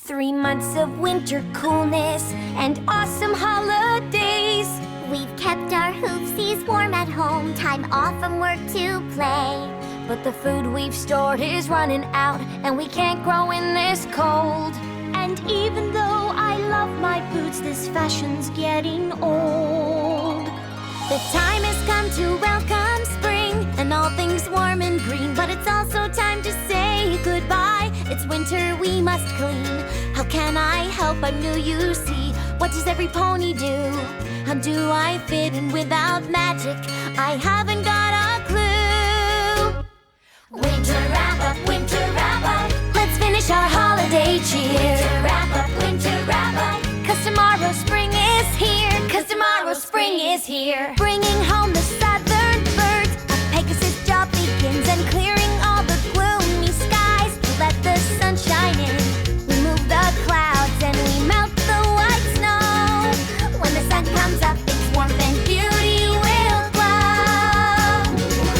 3 months of winter coolness and awesome holidays. We've kept our hoofsies warm at home, time off from work to play. But the food we've stored is running out, and we can't grow in this cold. And even though I love my boots, this fashion's getting old. The time has come to welcome spring and all things warm and green. But it's also time to say goodbye. It's winter, we must clean. How can I help? I'm new, you see. What does every pony do? How do I fit in without magic? I haven't got a clue. Winter wrap up, winter wrap up. Let's finish our holiday cheer. Winter wrap up, winter wrap up. 'Cause tomorrow spring is here. 'Cause tomorrow spring is here. Bringing home the southern birds. A Pegasus job begins, and clearing all the gloomy skies to let the sun shine in. We move the clouds and we melt the white snow. When the sun comes up, it's warmth and beauty will glow.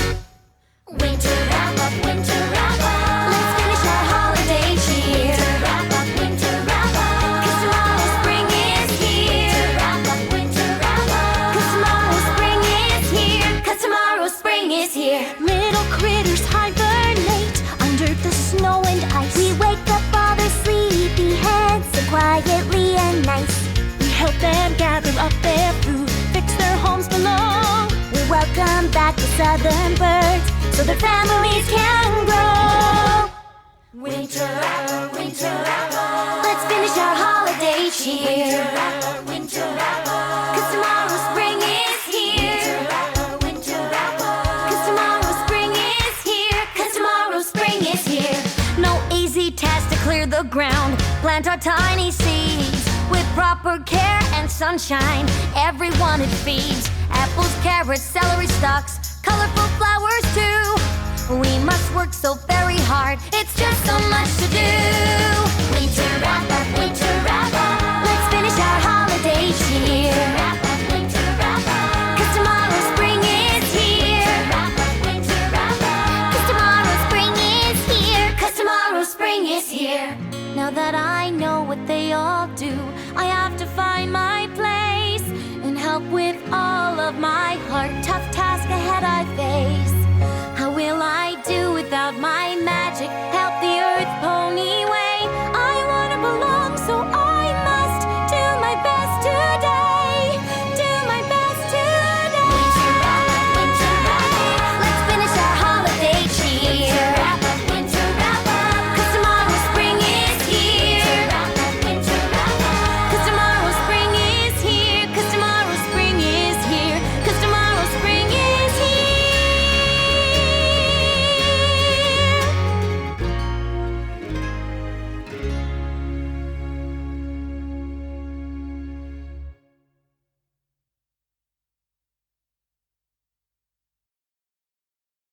Winter wrap up, winter wrap up. Let's finish our holiday cheer. Winter wrap up, winter wrap up. 'Cause tomorrow spring is here. Winter wrap up, winter wrap up. 'Cause tomorrow spring is here. 'Cause tomorrow spring is here. Little critters hibernate under the snow and ice. We wake up all their sleepy heads so quietly and nice. We help them gather up their food, fix their homes below. We welcome back the southern birds so their families can grow. Winter wrapper, winter wrapper. Let's finish our holiday cheer. Winter wrapper, winter wrapper. 'Cause tomorrow spring is here. Winter wrapper, winter wrapper. 'Cause tomorrow spring is here. 'Cause tomorrow spring is here. No easy task to clear the ground. Plant our tiny seeds with proper care and sunshine. Everyone it feeds. Apples, carrots, celery stalks, colorful flowers too. We must work so very hard. It's just so much to do. Winter wrap up, winter wrap up. Let's finish our holiday cheer. Winter wrap up, winter wrap up. 'Cause tomorrow spring is here. Winter wrap up, winter wrap up. 'Cause tomorrow spring is here. 'Cause tomorrow spring is here. Now that I know what they all do, I have to find my place and help with all of my heart. Tough task ahead I face. How will I do without my magic? Help